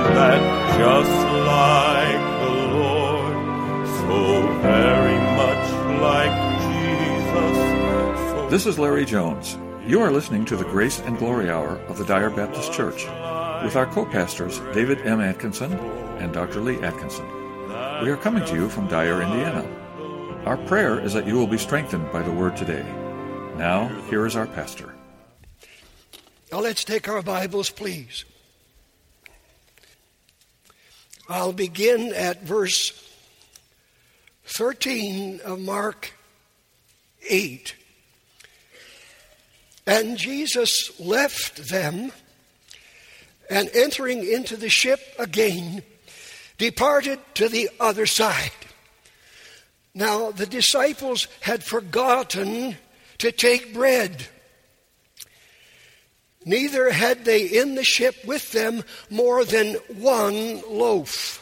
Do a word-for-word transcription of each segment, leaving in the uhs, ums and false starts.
that just like the Lord, so very much like Jesus. So This is Larry Jones. You are listening to the Grace and Glory Hour of the Dyer Baptist Church with our co-pastors David M. Atkinson and Doctor Lee Atkinson. We are coming to you from Dyer, Indiana. Our prayer is that you will be strengthened by the Word today. Now, here is our pastor. Now let's take our Bibles, please. I'll begin at verse thirteen of Mark eight. And Jesus left them, and entering into the ship again, departed to the other side. Now the disciples had forgotten to take bread. Neither had they in the ship with them more than one loaf.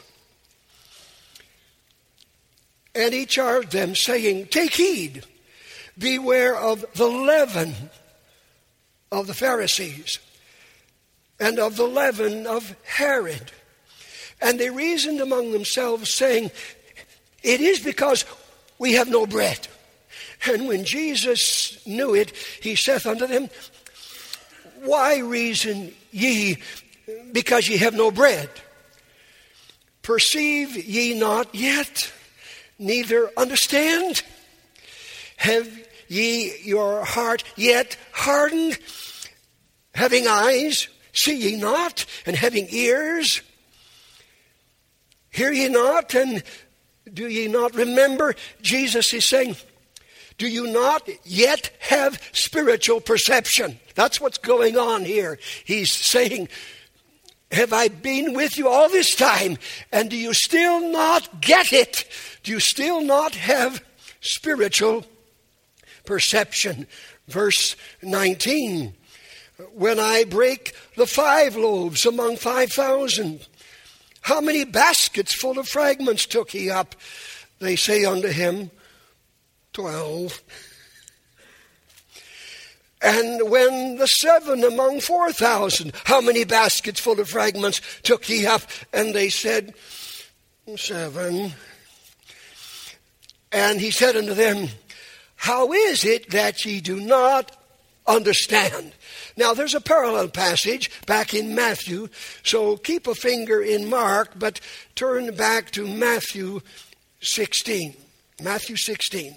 And he charged them, saying, Take heed, beware of the leaven of the Pharisees, and of the leaven of Herod. And they reasoned among themselves, saying, It is because we have no bread. And when Jesus knew it, he saith unto them, Why reason ye because ye have no bread? Perceive ye not yet, neither understand? Have ye your heart yet hardened? Having eyes, see ye not? And having ears, hear ye not? And do ye not remember? Jesus is saying, do you not yet have spiritual perception? That's what's going on here. He's saying, have I been with you all this time? And do you still not get it? Do you still not have spiritual perception? Verse nineteen. When I break the five loaves among five thousand, how many baskets full of fragments took he up? They say unto him, Twelve. And when the seven among four thousand, how many baskets full of fragments took he up? And they said, Seven. And he said unto them, How is it that ye do not understand? Now there's a parallel passage back in Matthew, so keep a finger in Mark, but turn back to Matthew sixteen. Matthew sixteen.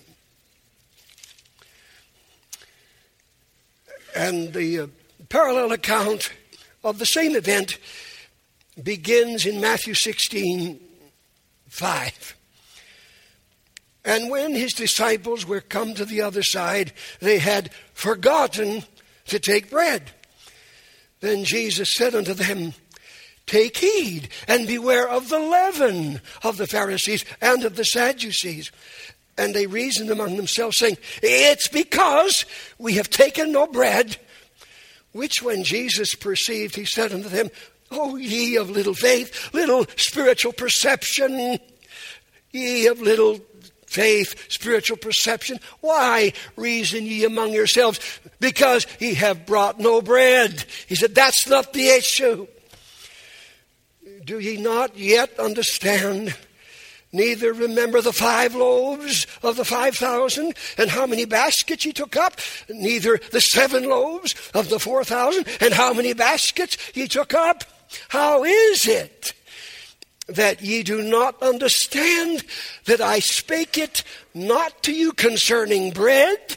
And the uh, parallel account of the same event begins in Matthew sixteen, five. And when his disciples were come to the other side, they had forgotten to take bread. Then Jesus said unto them, Take heed, and beware of the leaven of the Pharisees and of the Sadducees. And they reasoned among themselves, saying, It's because we have taken no bread. Which when Jesus perceived, he said unto them, O ye of little faith, little spiritual perception, ye of little faith, spiritual perception, why reason ye among yourselves? Because ye have brought no bread. He said, that's not the issue. Do ye not yet understand? Neither remember the five loaves of the five thousand, and how many baskets ye took up? Neither the seven loaves of the four thousand, and how many baskets ye took up? How is it that ye do not understand that I spake it not to you concerning bread,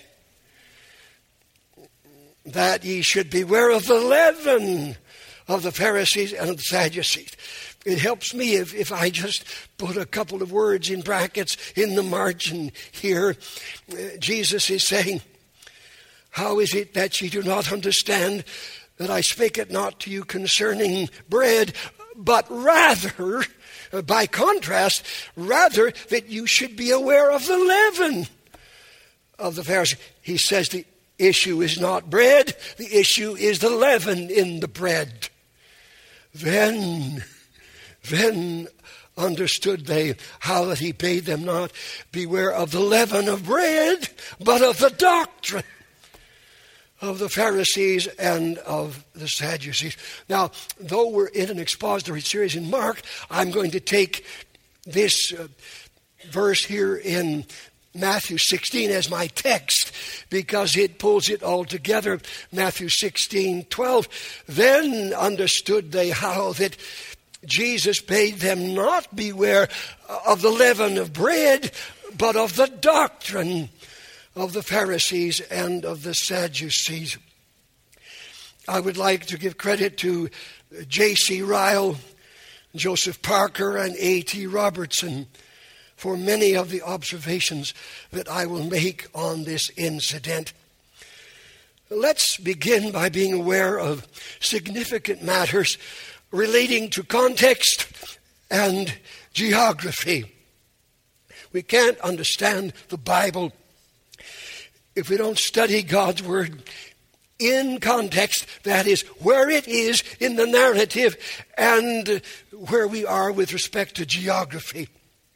that ye should beware of the leaven of the Pharisees and of the Sadducees? It helps me if, if I just put a couple of words in brackets in the margin here. Uh, Jesus is saying, how is it that ye do not understand that I spake it not to you concerning bread, but rather, uh, by contrast, rather that you should be aware of the leaven of the Pharisees. He says the issue is not bread, the issue is the leaven in the bread. Then... Then understood they how that he bade them not beware of the leaven of bread, but of the doctrine of the Pharisees and of the Sadducees. Now, though we're in an expository series in Mark, I'm going to take this uh, verse here in Matthew sixteen as my text because it pulls it all together. Matthew sixteen twelve. Then understood they how that Jesus bade them not beware of the leaven of bread, but of the doctrine of the Pharisees and of the Sadducees. I would like to give credit to J C Ryle, Joseph Parker, and A T Robertson for many of the observations that I will make on this incident. Let's begin by being aware of significant matters relating to context and geography. We can't understand the Bible if we don't study God's Word in context, that is, where it is in the narrative and where we are with respect to geography.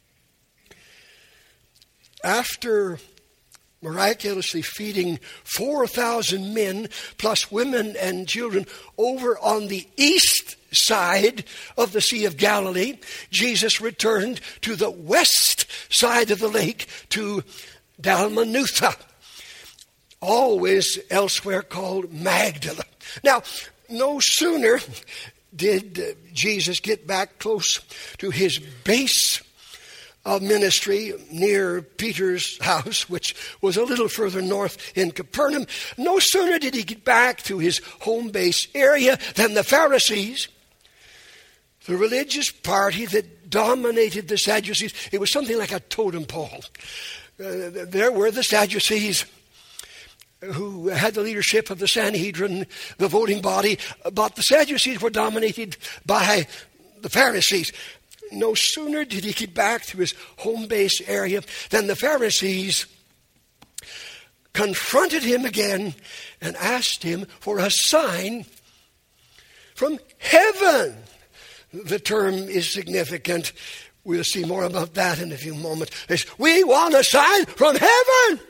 After miraculously feeding four thousand men, plus women and children, over on the east side of the Sea of Galilee, Jesus returned to the west side of the lake to Dalmanutha, always elsewhere called Magdala. Now, no sooner did Jesus get back close to his base of ministry near Peter's house, which was a little further north in Capernaum, no sooner did he get back to his home base area than the Pharisees, the religious party that dominated the Sadducees, it was something like a totem pole. Uh, there were the Sadducees, who had the leadership of the Sanhedrin, the voting body, but the Sadducees were dominated by the Pharisees. No sooner did he get back to his home base area than the Pharisees confronted him again and asked him for a sign from heaven. The term is significant. We'll see more about that in a few moments. It's, we want a sign from heaven.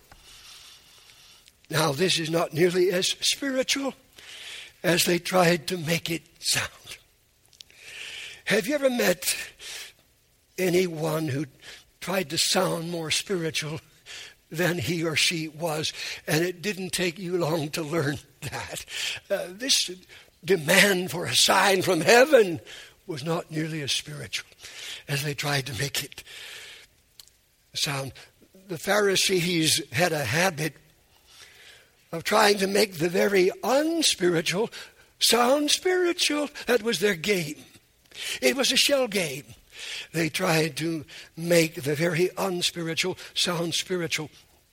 Now, this is not nearly as spiritual as they tried to make it sound. Have you ever met anyone who tried to sound more spiritual than he or she was, and it didn't take you long to learn that? Uh, this demand for a sign from heaven was not nearly as spiritual as they tried to make it sound. The Pharisees had a habit of trying to make the very unspiritual sound spiritual. That was their game. It was a shell game. They tried to make the very unspiritual sound spiritual.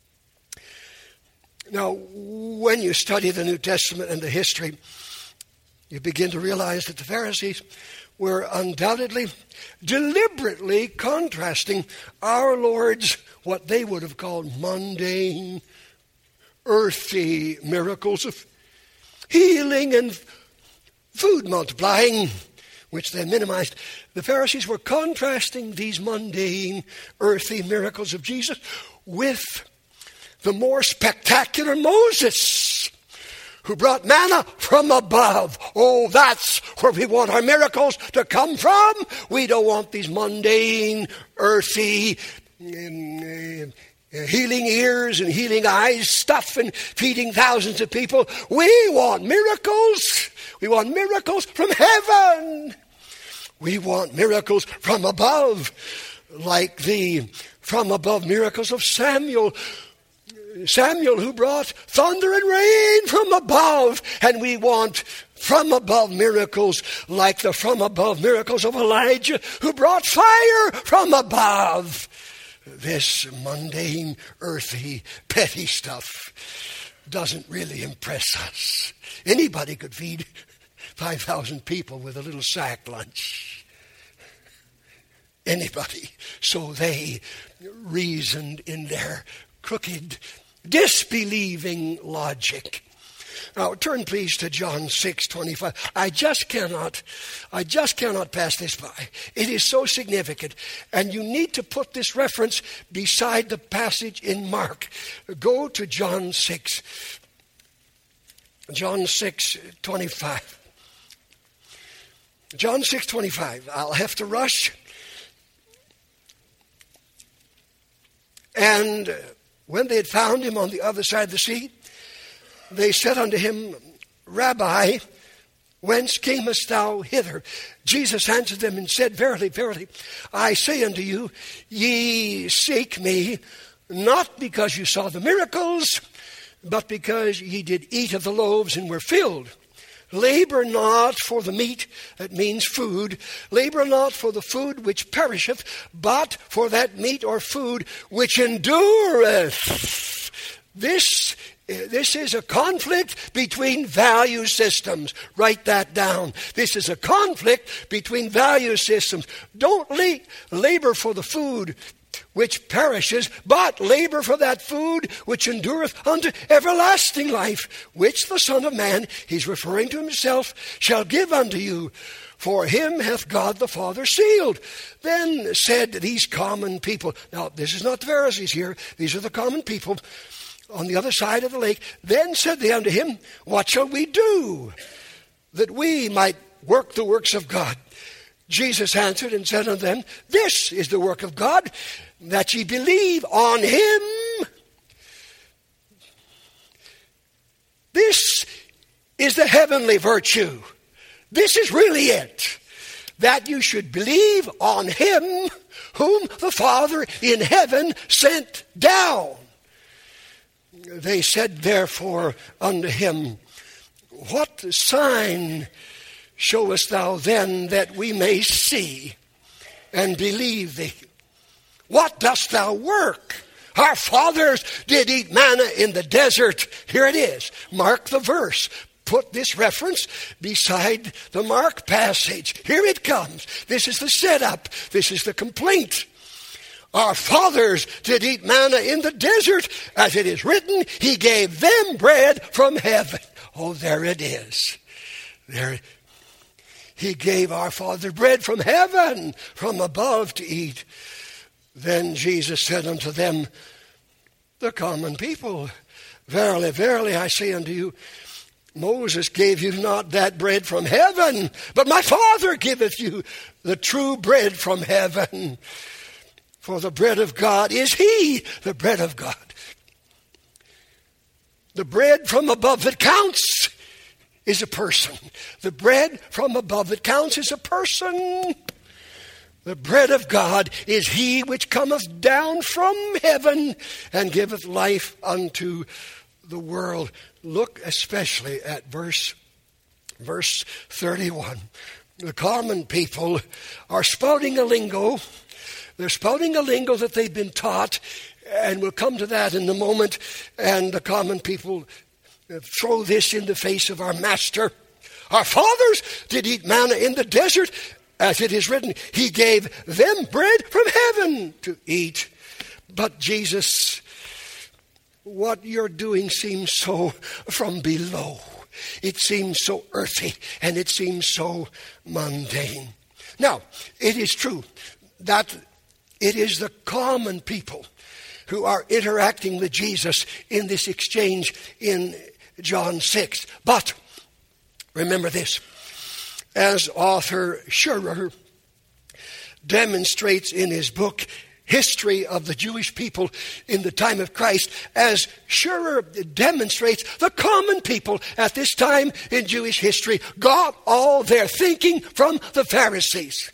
Now, when you study the New Testament and the history, you begin to realize that the Pharisees were undoubtedly deliberately contrasting our Lord's, what they would have called mundane, earthy miracles of healing and food multiplying, which they minimized. The Pharisees were contrasting these mundane, earthy miracles of Jesus with the more spectacular Moses, who brought manna from above. Oh, that's where we want our miracles to come from. We don't want these mundane, earthy, um, uh, healing ears and healing eyes stuff and feeding thousands of people. We want miracles. We want miracles from heaven. We want miracles from above, like the from above miracles of Samuel. Samuel, who brought thunder and rain from above. And we want from above miracles like the from above miracles of Elijah, who brought fire from above. This mundane, earthy, petty stuff doesn't really impress us. Anybody could feed five thousand people with a little sack lunch. Anybody. So they reasoned in their crooked, disbelieving logic. Now turn please to John six twenty-five. I just cannot, I just cannot pass this by. It is so significant. And you need to put this reference beside the passage in Mark. Go to John six. John six twenty-five. John six twenty-five. I'll have to rush. And when they had found him on the other side of the sea, they said unto him, Rabbi, whence camest thou hither? Jesus answered them and said, Verily, verily, I say unto you, ye seek me, not because you saw the miracles, but because ye did eat of the loaves and were filled. Labor not for the meat, that means food. Labor not for the food which perisheth, but for that meat or food which endureth. This, this is a conflict between value systems. Write that down. This is a conflict between value systems. Don't la- labor for the food which perishes, but labor for that food which endureth unto everlasting life, which the Son of Man, he's referring to himself, shall give unto you. For him hath God the Father sealed. Then said these common people, now this is not the Pharisees here, these are the common people on the other side of the lake. Then said they unto him, What shall we do, that we might work the works of God? Jesus answered and said unto them, This is the work of God, that ye believe on him. This is the heavenly virtue. This is really it. That you should believe on him whom the Father in heaven sent down. They said therefore unto him, What sign showest thou then that we may see and believe thee? What dost thou work? Our fathers did eat manna in the desert. Here it is. Mark the verse. Put this reference beside the Mark passage. Here it comes. This is the setup. This is the complaint. Our fathers did eat manna in the desert. As it is written, he gave them bread from heaven. Oh, there it is. There He gave our father bread from heaven, from above to eat. Then Jesus said unto them, the common people, Verily, verily, I say unto you, Moses gave you not that bread from heaven, but my Father giveth you the true bread from heaven. For the bread of God is he, the bread of God. The bread from above that counts is a person. The bread from above that counts is a person. The bread of God is he which cometh down from heaven and giveth life unto the world. Look especially at verse, verse thirty-one. The common people are spouting a lingo. They're spouting a lingo that they've been taught, and we'll come to that in a moment. And the common people throw this in the face of our master. Our fathers did eat manna in the desert. As it is written, he gave them bread from heaven to eat. But Jesus, what you're doing seems so from below. It seems so earthy, and it seems so mundane. Now, it is true that it is the common people who are interacting with Jesus in this exchange in John six. But remember this. As author Schurer demonstrates in his book, History of the Jewish People in the Time of Christ, as Schurer demonstrates, the common people at this time in Jewish history got all their thinking from the Pharisees.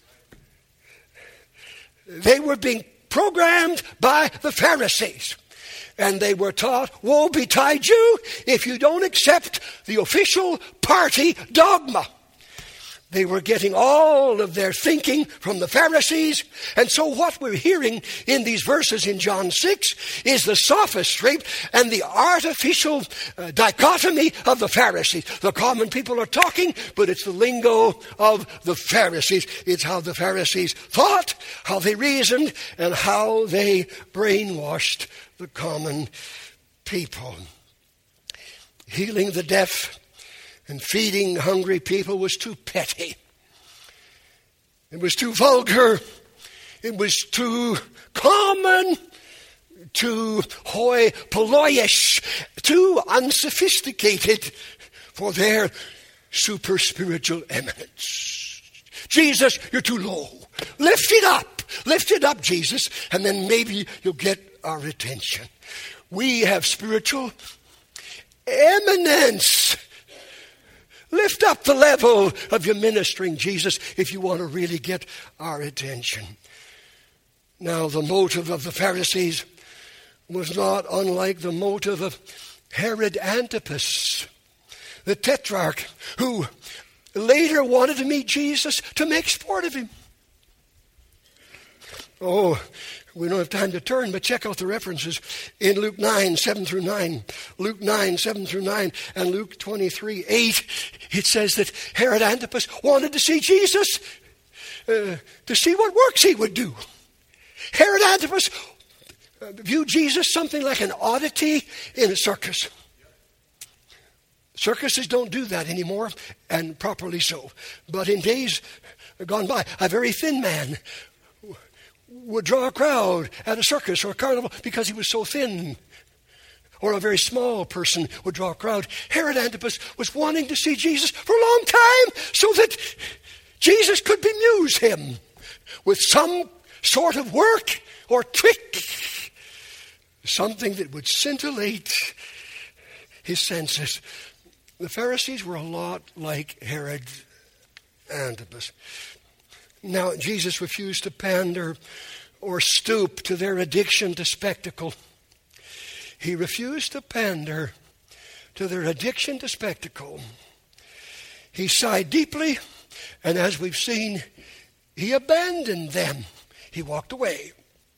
They were being programmed by the Pharisees. And they were taught, woe betide you if you don't accept the official party dogma. They were getting all of their thinking from the Pharisees. And so what we're hearing in these verses in John six is the sophistry and the artificial uh, dichotomy of the Pharisees. The common people are talking, but it's the lingo of the Pharisees. It's how the Pharisees thought, how they reasoned, and how they brainwashed the common people. Healing the deaf and feeding hungry people was too petty. It was too vulgar. It was too common, too hoi polloyish, too unsophisticated for their super spiritual eminence. Jesus, you're too low. Lift it up. Lift it up, Jesus, and then maybe you'll get our attention. We have spiritual eminence. Lift up the level of your ministering, Jesus, if you want to really get our attention. Now, the motive of the Pharisees was not unlike the motive of Herod Antipas, the tetrarch, who later wanted to meet Jesus to make sport of him. Oh, we don't have time to turn, but check out the references in Luke nine, seven through nine. Luke nine, seven through nine, and Luke twenty-three, eight. It says that Herod Antipas wanted to see Jesus, uh, to see what works he would do. Herod Antipas viewed Jesus something like an oddity in a circus. Circuses don't do that anymore, and properly so. But in days gone by, a very thin man would draw a crowd at a circus or a carnival because he was so thin. Or a very small person would draw a crowd. Herod Antipas was wanting to see Jesus for a long time so that Jesus could bemuse him with some sort of work or trick, something that would scintillate his senses. The Pharisees were a lot like Herod Antipas. Now, Jesus refused to pander or stoop to their addiction to spectacle. He refused to pander to their addiction to spectacle. He sighed deeply, and as we've seen, he abandoned them. He walked away.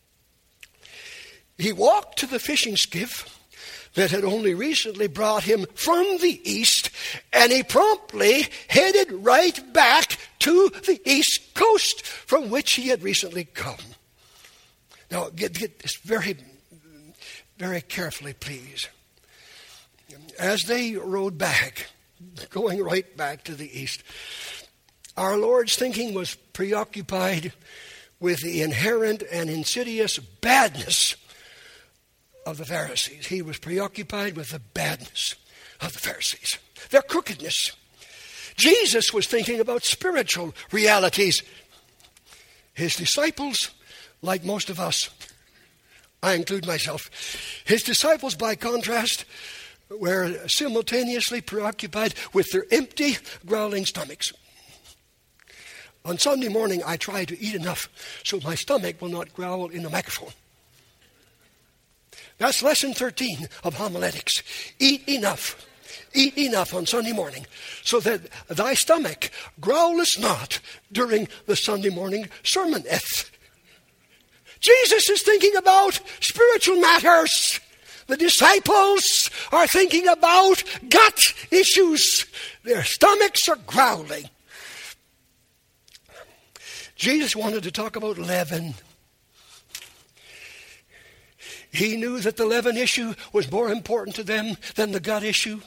He walked to the fishing skiff that had only recently brought him from the east, and he promptly headed right back to the east coast from which he had recently come. Now, get, get this very, very carefully, please. As they rode back, going right back to the east, our Lord's thinking was preoccupied with the inherent and insidious badness of the Pharisees. He was preoccupied with the badness of the Pharisees, their crookedness. Jesus was thinking about spiritual realities. His disciples, like most of us, I include myself, his disciples, by contrast, were simultaneously preoccupied with their empty, growling stomachs. On Sunday morning, I try to eat enough so my stomach will not growl in the microphone. That's lesson thirteen of homiletics. Eat enough. Eat enough on Sunday morning so that thy stomach growleth not during the Sunday morning sermoneth. Jesus is thinking about spiritual matters. The disciples are thinking about gut issues. Their stomachs are growling. Jesus wanted to talk about leaven. He knew that the leaven issue was more important to them than the gut issue.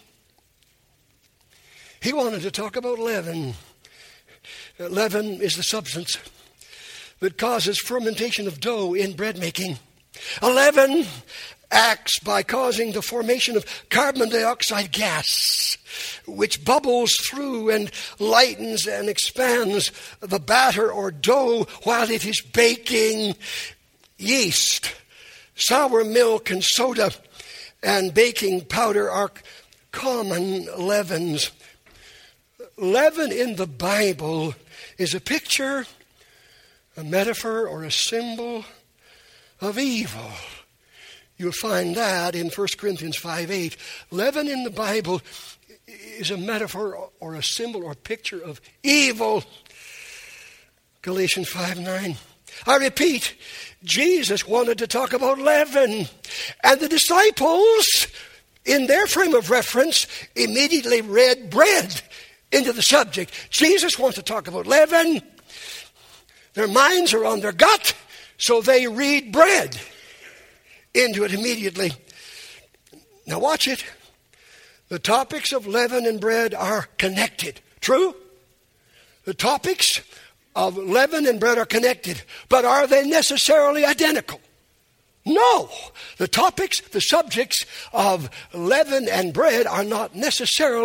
He wanted to talk about leaven. Leaven is the substance that causes fermentation of dough in bread making. A leaven acts by causing the formation of carbon dioxide gas, which bubbles through and lightens and expands the batter or dough while it is baking. Yeast, sour milk, and soda and baking powder are common leavens. Leaven in the Bible is a picture, a metaphor, or a symbol of evil. You'll find that in First Corinthians five eight. Leaven in the Bible is a metaphor or a symbol or picture of evil. Galatians five nine. I repeat, Jesus wanted to talk about leaven, and the disciples, in their frame of reference, immediately read bread into the subject. Jesus wants to talk about leaven. Their minds are on their gut, so they read bread into it immediately. Now watch it. The topics of leaven and bread are connected. True? The topics of leaven and bread are connected, but are they necessarily identical? No. The topics, the subjects of leaven and bread are not necessarily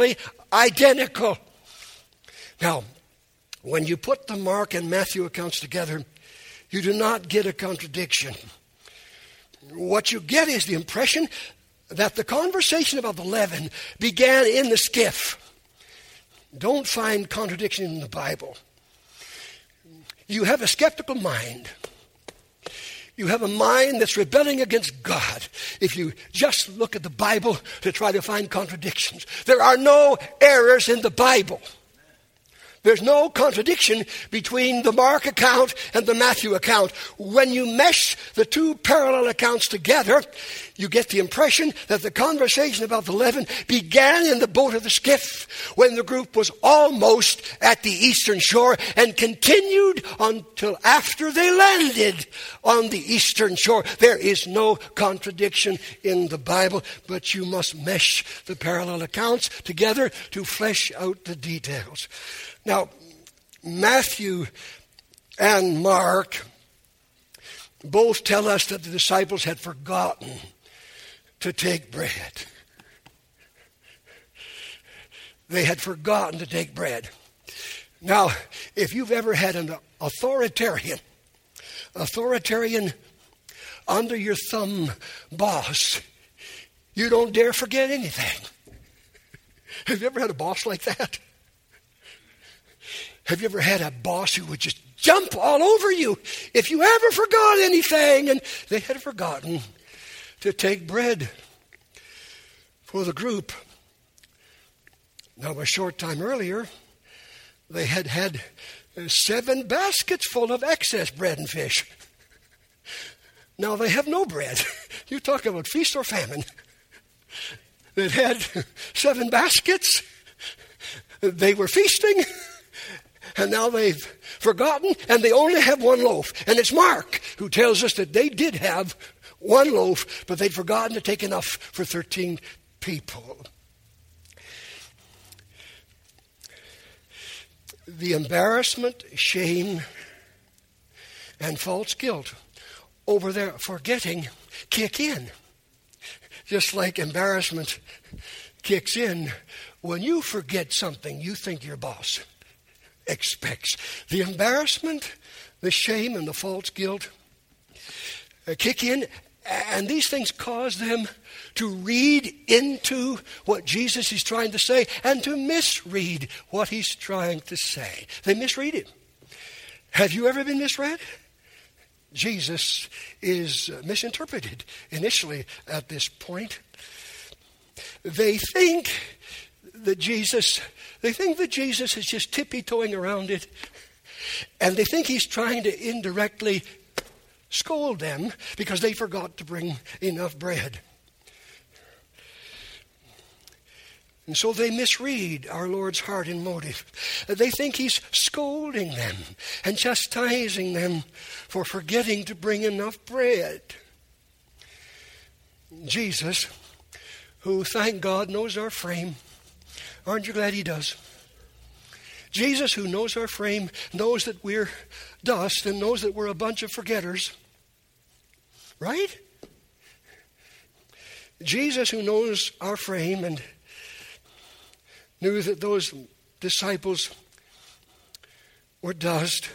identical. Now, when you put the Mark and Matthew accounts together, you do not get a contradiction. What you get is the impression that the conversation about the leaven began in the skiff. Don't find contradiction in the Bible. You have a skeptical mind. You have a mind that's rebelling against God if you just look at the Bible to try to find contradictions. There are no errors in the Bible. There's no contradiction between the Mark account and the Matthew account. When you mesh the two parallel accounts together, you get the impression that the conversation about the leaven began in the boat of the skiff when the group was almost at the eastern shore and continued until after they landed on the eastern shore. There is no contradiction in the Bible, but you must mesh the parallel accounts together to flesh out the details. Now, Matthew and Mark both tell us that the disciples had forgotten to take bread. They had forgotten to take bread. Now, if you've ever had an authoritarian, authoritarian under your thumb boss, you don't dare forget anything. Have you ever had a boss like that? Have you ever had a boss who would just jump all over you if you ever forgot anything? And they had forgotten to take bread for the group. Now, a short time earlier, they had had seven baskets full of excess bread and fish. Now they have no bread. You talk about feast or famine. They'd had seven baskets. They were feasting. And now they've forgotten, and they only have one loaf. And it's Mark who tells us that they did have one loaf, but they'd forgotten to take enough for thirteen people. The embarrassment, shame, and false guilt over their forgetting kick in. Just like embarrassment kicks in when you forget something you think your boss expects. The embarrassment, the shame, and the false guilt uh, kick in, and these things cause them to read into what Jesus is trying to say and to misread what he's trying to say. They misread it. Have you ever been misread? Jesus is misinterpreted initially at this point. They think that Jesus, they think that Jesus is just tippy-toeing around it, and they think he's trying to indirectly scold them because they forgot to bring enough bread. And so they misread our Lord's heart and motive. They think he's scolding them and chastising them for forgetting to bring enough bread. Jesus, who, thank God, knows our frame. Aren't you glad he does? Jesus, who knows our frame, knows that we're dust and knows that we're a bunch of forgetters. Right? Jesus, who knows our frame and knew that those disciples were dust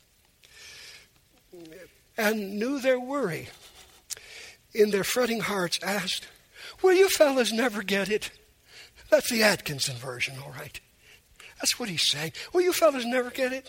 and knew their worry in their fretting hearts, asked, will you fellas never get it? That's the Atkinson version, all right. That's what he's saying. Will you fellas never get it?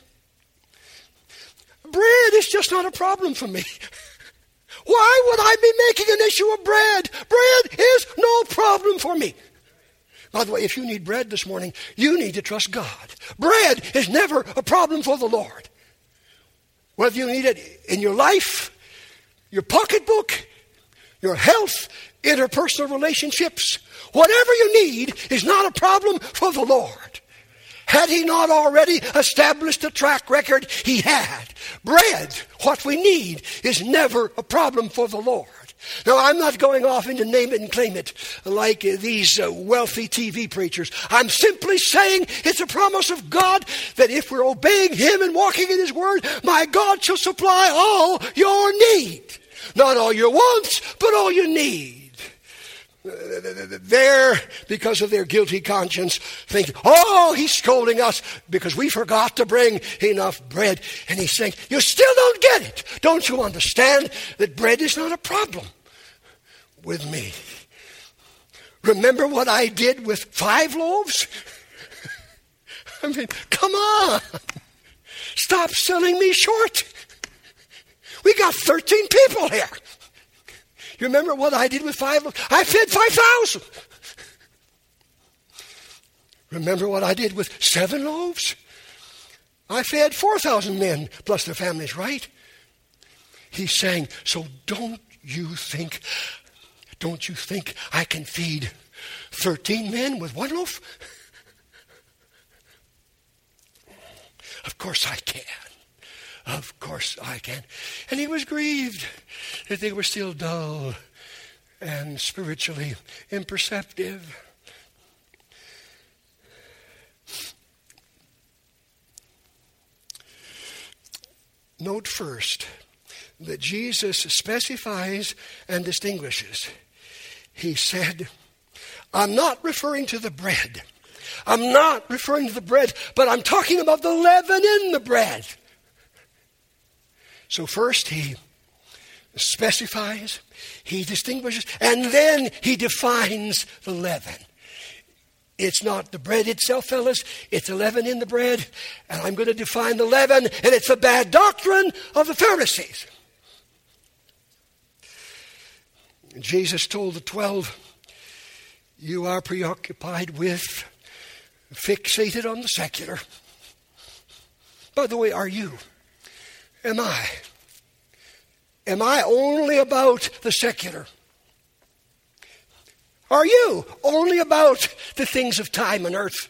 Bread is just not a problem for me. Why would I be making an issue of bread? Bread is no problem for me. By the way, if you need bread this morning, you need to trust God. Bread is never a problem for the Lord. Whether you need it in your life, your pocketbook, your health, interpersonal relationships, whatever you need is not a problem for the Lord. Had he not already established a track record? He had. Bread, what we need, is never a problem for the Lord. Now, I'm not going off into name it and claim it like uh, these uh, wealthy T V preachers. I'm simply saying it's a promise of God that if we're obeying him and walking in his word, my God shall supply all your need. Not all your wants, but all your need. They're, because of their guilty conscience, thinking, oh, he's scolding us because we forgot to bring enough bread. And he's saying, you still don't get it. Don't you understand that bread is not a problem with me? Remember what I did with five loaves? I mean, come on. Stop selling me short. We got thirteen people here. You remember what I did with five loaves? I fed five thousand. Remember what I did with seven loaves? I fed four thousand men plus their families, right? He's saying, so don't you think, don't you think I can feed thirteen men with one loaf? Of course I can. Of course I can. And he was grieved that they were still dull and spiritually imperceptive. Note first that Jesus specifies and distinguishes. He said, I'm not referring to the bread. I'm not referring to the bread, but I'm talking about the leaven in the bread. So first he specifies, he distinguishes, and then he defines the leaven. It's not the bread itself, fellas. It's the leaven in the bread. And I'm going to define the leaven, and it's the bad doctrine of the Pharisees. Jesus told the twelve, you are preoccupied with, fixated on the secular. By the way, are you? Am I? Am I only about the secular? Are you only about the things of time and earth?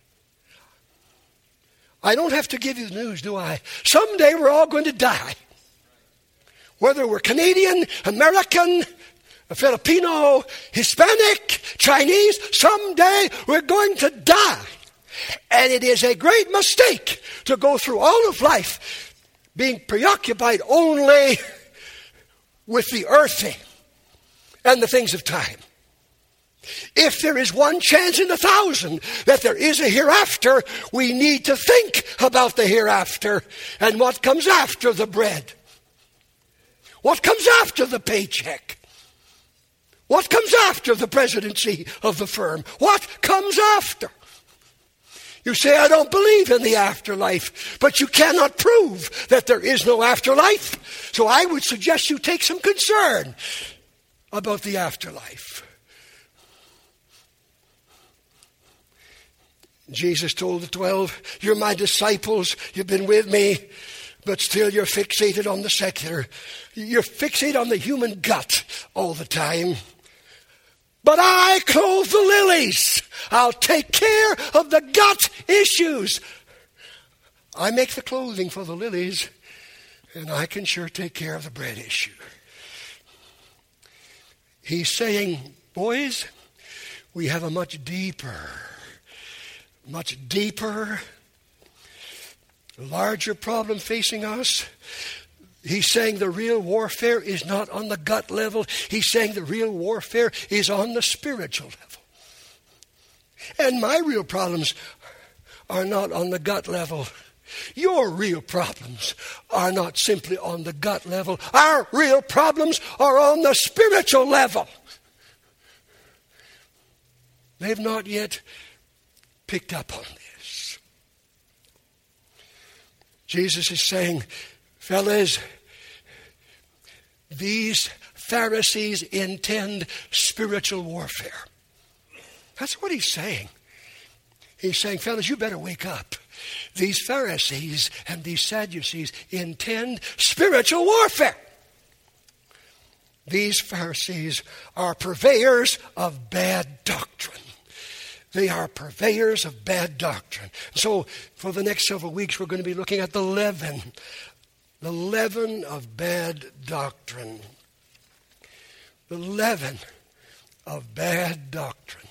I don't have to give you the news, do I? Someday we're all going to die. Whether we're Canadian, American, Filipino, Hispanic, Chinese, someday we're going to die. And it is a great mistake to go through all of life being preoccupied only with the earthly and the things of time. If there is one chance in a thousand that there is a hereafter, we need to think about the hereafter and what comes after the bread. What comes after the paycheck? What comes after the presidency of the firm? What comes after? You say, I don't believe in the afterlife, but you cannot prove that there is no afterlife. So I would suggest you take some concern about the afterlife. Jesus told the twelve, you're my disciples, you've been with me, but still you're fixated on the secular. You're fixated on the human gut all the time. But I clothe the lilies. I'll take care of the gut issues. I make the clothing for the lilies, and I can sure take care of the bread issue. He's saying, boys, we have a much deeper, much deeper, larger problem facing us. He's saying the real warfare is not on the gut level. He's saying the real warfare is on the spiritual level. And my real problems are not on the gut level. Your real problems are not simply on the gut level. Our real problems are on the spiritual level. They've not yet picked up on this. Jesus is saying, fellas, these Pharisees intend spiritual warfare. That's what he's saying. He's saying, fellas, you better wake up. These Pharisees and these Sadducees intend spiritual warfare. These Pharisees are purveyors of bad doctrine. They are purveyors of bad doctrine. So for the next several weeks, we're going to be looking at the leaven. The leaven of bad doctrine. The leaven of bad doctrine.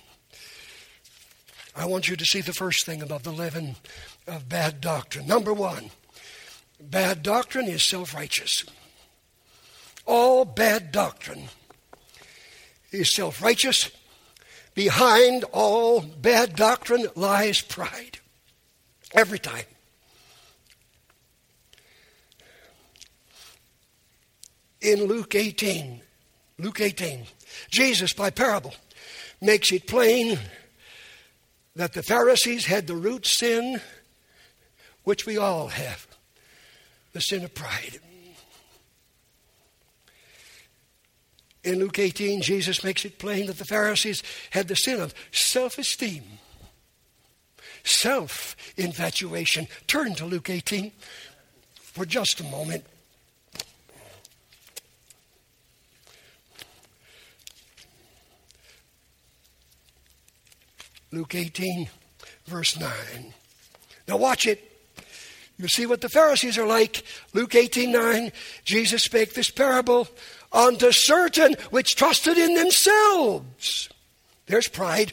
I want you to see the first thing about the leaven of bad doctrine. Number one, bad doctrine is self-righteous. All bad doctrine is self-righteous. Behind all bad doctrine lies pride. Every time. In Luke eighteen, Luke eighteen, Jesus, by parable, makes it plain that the Pharisees had the root sin, which we all have, the sin of pride. In Luke eighteen, Jesus makes it plain that the Pharisees had the sin of self-esteem, self-infatuation. Turn to Luke eighteen for just a moment. Luke eighteen, verse nine. Now watch it. You see what the Pharisees are like. Luke eighteen, nine. Jesus spake this parable unto certain which trusted in themselves. There's pride.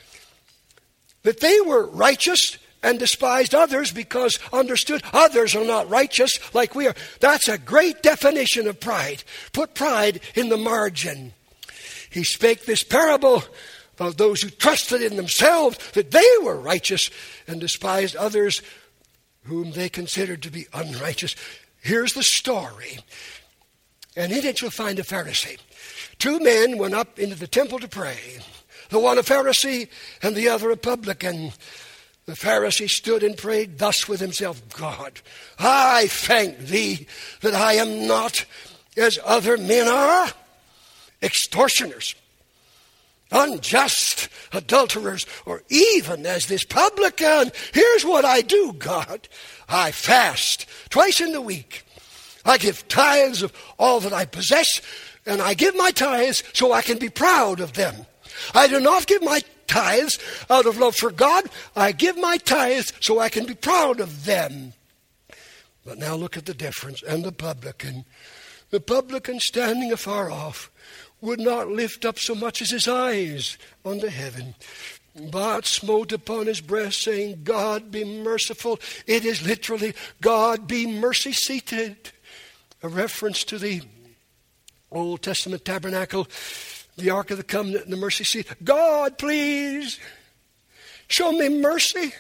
That they were righteous and despised others because understood others are not righteous like we are. That's a great definition of pride. Put pride in the margin. He spake this parable of those who trusted in themselves that they were righteous and despised others whom they considered to be unrighteous. Here's the story. And in it you'll find a Pharisee. Two men went up into the temple to pray. The one a Pharisee and the other a publican. The Pharisee stood and prayed thus with himself, God, I thank thee that I am not as other men are, extortioners, unjust, adulterers, or even as this publican. Here's what I do, God. I fast twice in the week. I give tithes of all that I possess, and I give my tithes so I can be proud of them. I do not give my tithes out of love for God. I give my tithes so I can be proud of them. But now look at the difference. And the publican, the publican standing afar off, would not lift up so much as his eyes unto heaven, but smote upon his breast, saying, God be merciful. It is literally, God be mercy seated. A reference to the Old Testament tabernacle, the Ark of the Covenant, and the mercy seat. God, please, show me mercy.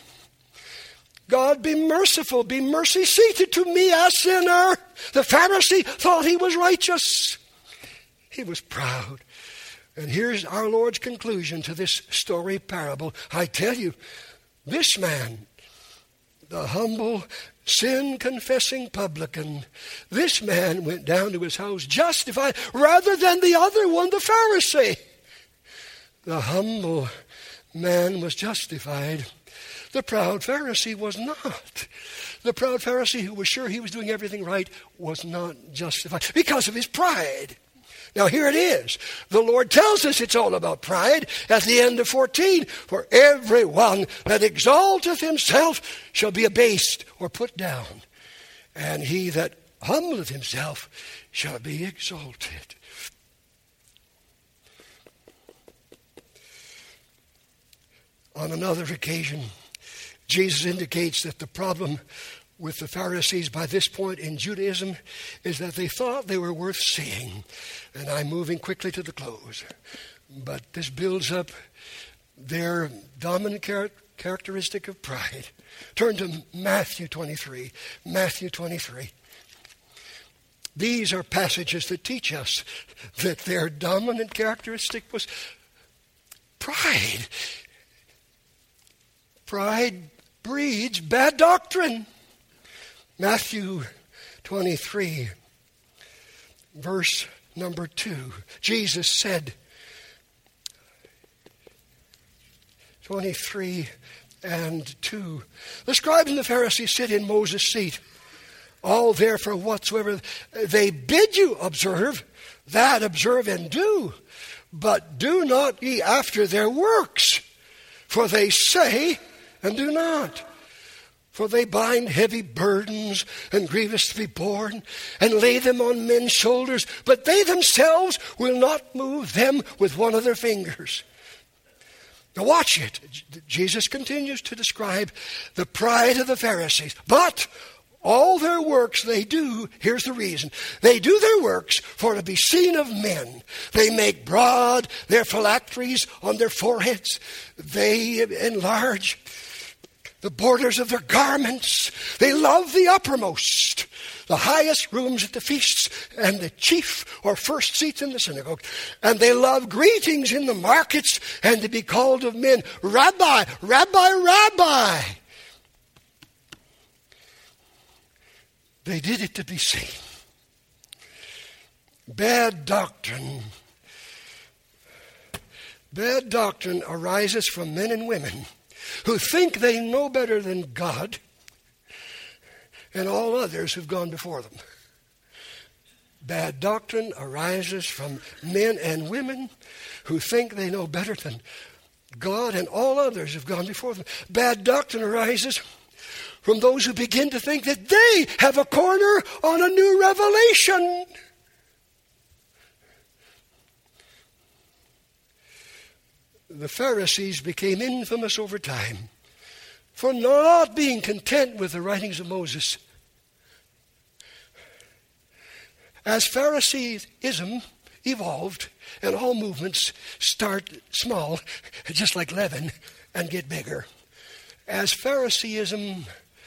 God, be merciful. Be mercy seated to me, a sinner. The Pharisee thought he was righteous. He was proud. And here's our Lord's conclusion to this story parable. I tell you, this man, the humble, sin-confessing publican, this man went down to his house justified rather than the other one, the Pharisee. The humble man was justified. The proud Pharisee was not. The proud Pharisee who was sure he was doing everything right was not justified because of his pride. Now here it is. The Lord tells us it's all about pride at the end of fourteen. For everyone that exalteth himself shall be abased or put down. And he that humbleth himself shall be exalted. On another occasion, Jesus indicates that the problem with the Pharisees by this point in Judaism is that they thought they were worth seeing. And I'm moving quickly to the close. But this builds up their dominant char- characteristic of pride. Turn to Matthew twenty-three. Matthew twenty-three. These are passages that teach us that their dominant characteristic was pride. Pride breeds bad doctrine. Matthew twenty-three, verse number two. Jesus said, twenty-three and two, the scribes and the Pharisees sit in Moses' seat. All therefore whatsoever they bid you observe, that observe and do. But do not ye after their works, for they say and do not. For they bind heavy burdens and grievous to be borne, and lay them on men's shoulders, but they themselves will not move them with one of their fingers. Now watch it. Jesus continues to describe the pride of the Pharisees. But All their works they do, here's the reason, they do their works for to be seen of men. They make broad their phylacteries on their foreheads. They enlarge the borders of their garments. They love the uppermost, the highest rooms at the feasts, and the chief or first seats in the synagogue. And they love greetings in the markets, and to be called of men, Rabbi, Rabbi, Rabbi. They did it to be seen. Bad doctrine. Bad doctrine arises from men and women who think they know better than God and all others who've gone before them. Bad doctrine arises from men and women who think they know better than God and all others who've gone before them. Bad doctrine arises from those who begin to think that they have a corner on a new revelation. The Pharisees became infamous over time for not being content with the writings of Moses. As Phariseeism evolved, and all movements start small, just like leaven, and get bigger. As Phariseeism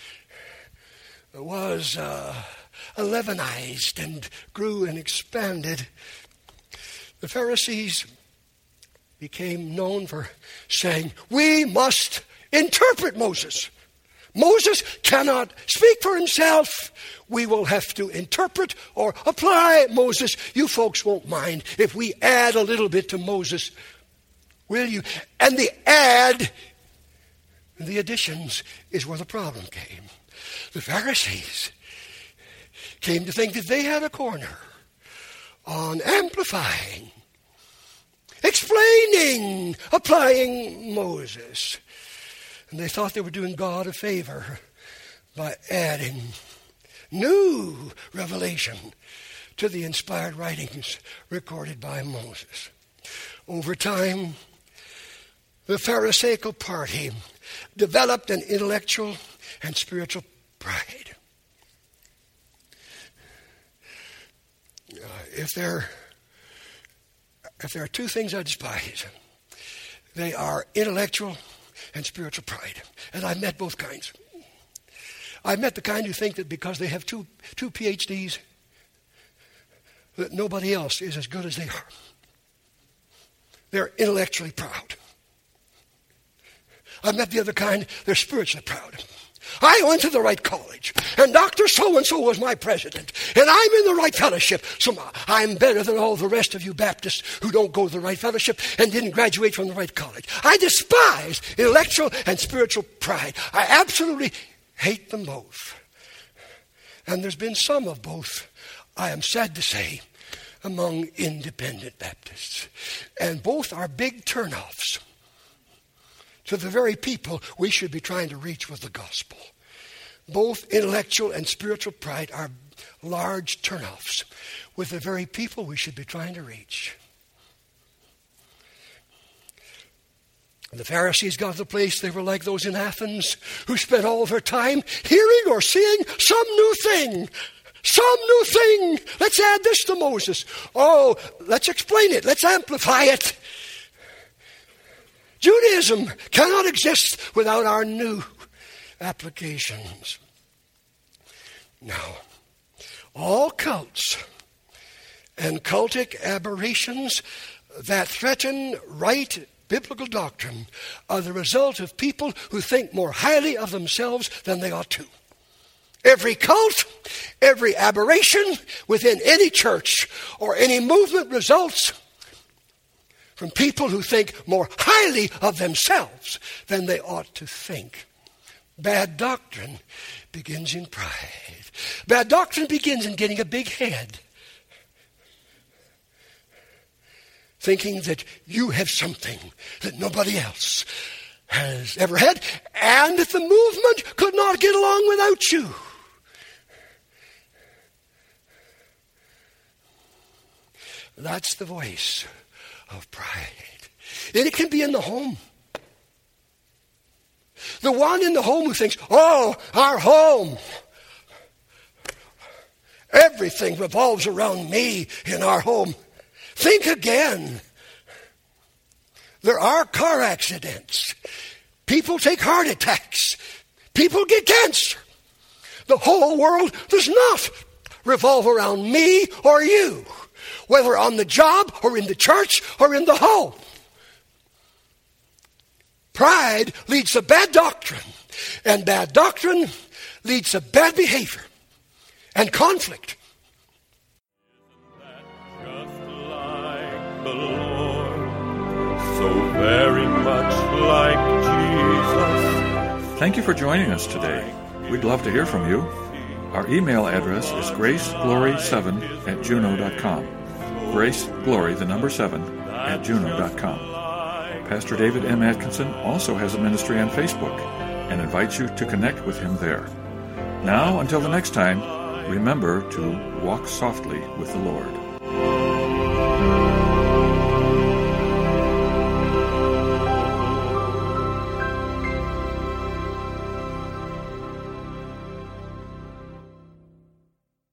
was uh, leavenized and grew and expanded, the Pharisees became known for saying, we must interpret Moses. Moses cannot speak for himself. We will have to interpret or apply Moses. You folks won't mind if we add a little bit to Moses, will you? And the add, the additions, is where the problem came. The Pharisees came to think that they had a corner on amplifying, explaining, applying Moses. And they thought they were doing God a favor by adding new revelation to the inspired writings recorded by Moses. Over time, the Pharisaical party developed an intellectual and spiritual pride. Uh, if there, if there are two things I despise, they are intellectual and spiritual pride. And I've met both kinds. I've met the kind who think that because they have two, two P H Ds, that nobody else is as good as they are. They're intellectually proud. I've met the other kind, they're spiritually proud. I went to the right college, and Doctor So-and-so was my president, and I'm in the right fellowship, so I'm better than all the rest of you Baptists who don't go to the right fellowship and didn't graduate from the right college. I despise intellectual and spiritual pride. I absolutely hate them both. And there's been some of both, I am sad to say, among independent Baptists. And both are big turnoffs to the very people we should be trying to reach with the gospel. Both intellectual and spiritual pride are large turnoffs with the very people we should be trying to reach. The Pharisees got to the place they were like those in Athens who spent all their time hearing or seeing some new thing. Some new thing. Let's add this to Moses. Oh, let's explain it. Let's amplify it. Judaism cannot exist without our new applications. Now, all cults and cultic aberrations that threaten right biblical doctrine are the result of people who think more highly of themselves than they ought to. Every cult, every aberration within any church or any movement results from people who think more highly of themselves than they ought to think. Bad doctrine begins in pride. Bad doctrine begins in getting a big head. Thinking that you have something that nobody else has ever had, and that the movement could not get along without you. That's the voice of pride. And it can be in the home. The one in the home who thinks, oh, our home, everything revolves around me in our home. Think again. There are car accidents. People take heart attacks. People get cancer. The whole world does not revolve around me or you, whether on the job or in the church or in the home. Pride leads to bad doctrine, and bad doctrine leads to bad behavior and conflict. Just like the Lord, so very much like Jesus. Thank you for joining us today. We'd love to hear from you. Our email address is graceglory seven at juno dot com. Graceglory, the number seven, at juno dot com. Pastor David M. Atkinson also has a ministry on Facebook and invites you to connect with him there. Now, until the next time, remember to walk softly with the Lord.